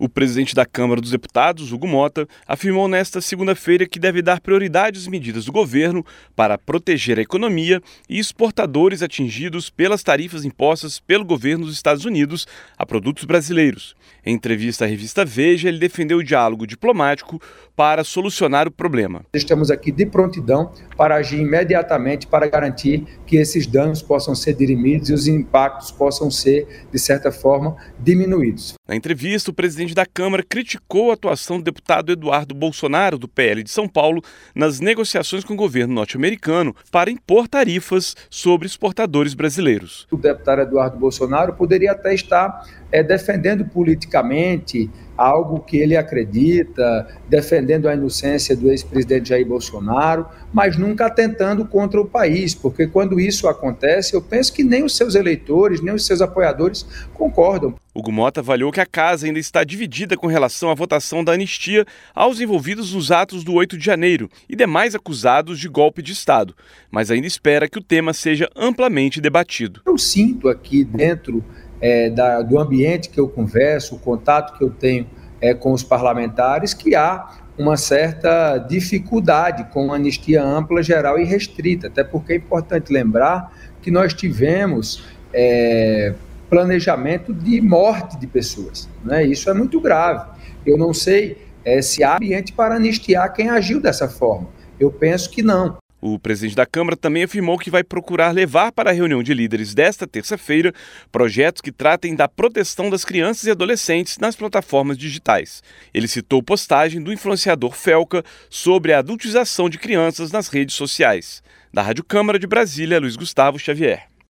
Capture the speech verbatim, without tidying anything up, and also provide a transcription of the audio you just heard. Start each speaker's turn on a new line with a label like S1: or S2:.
S1: O presidente da Câmara dos Deputados, Hugo Mota, afirmou nesta segunda-feira que deve dar prioridade às medidas do governo para proteger a economia e exportadores atingidos pelas tarifas impostas pelo governo dos Estados Unidos a produtos brasileiros. Em entrevista à revista Veja, ele defendeu o diálogo diplomático para solucionar o problema.
S2: Estamos aqui de prontidão para agir imediatamente para garantir que esses danos possam ser dirimidos e os impactos possam ser, de certa forma, diminuídos.
S1: Na entrevista, o presidente da Câmara criticou a atuação do deputado Eduardo Bolsonaro, do P L de São Paulo, nas negociações com o governo norte-americano para impor tarifas sobre exportadores brasileiros.
S2: O deputado Eduardo Bolsonaro poderia até estar é, defendendo politicamente algo que ele acredita, defendendo a inocência do ex-presidente Jair Bolsonaro, mas nunca atentando contra o país, porque quando isso acontece, eu penso que nem os seus eleitores, nem os seus apoiadores concordam.
S1: Hugo Mota avaliou que a casa ainda está dividida com relação à votação da anistia aos envolvidos nos atos do oito de janeiro e demais acusados de golpe de Estado, mas ainda espera que o tema seja amplamente debatido.
S2: Eu sinto aqui dentro é, da, do ambiente que eu converso, o contato que eu tenho é, com os parlamentares, que há uma certa dificuldade com a anistia ampla, geral e restrita, até porque é importante lembrar que nós tivemos é, planejamento de morte de pessoas, né? Isso é muito grave. Eu não sei é, se há ambiente para anistiar quem agiu dessa forma. Eu penso que não.
S1: O presidente da Câmara também afirmou que vai procurar levar para a reunião de líderes desta terça-feira projetos que tratem da proteção das crianças e adolescentes nas plataformas digitais. Ele citou postagem do influenciador Felca sobre a adultização de crianças nas redes sociais. Da Rádio Câmara de Brasília, Luiz Gustavo Xavier.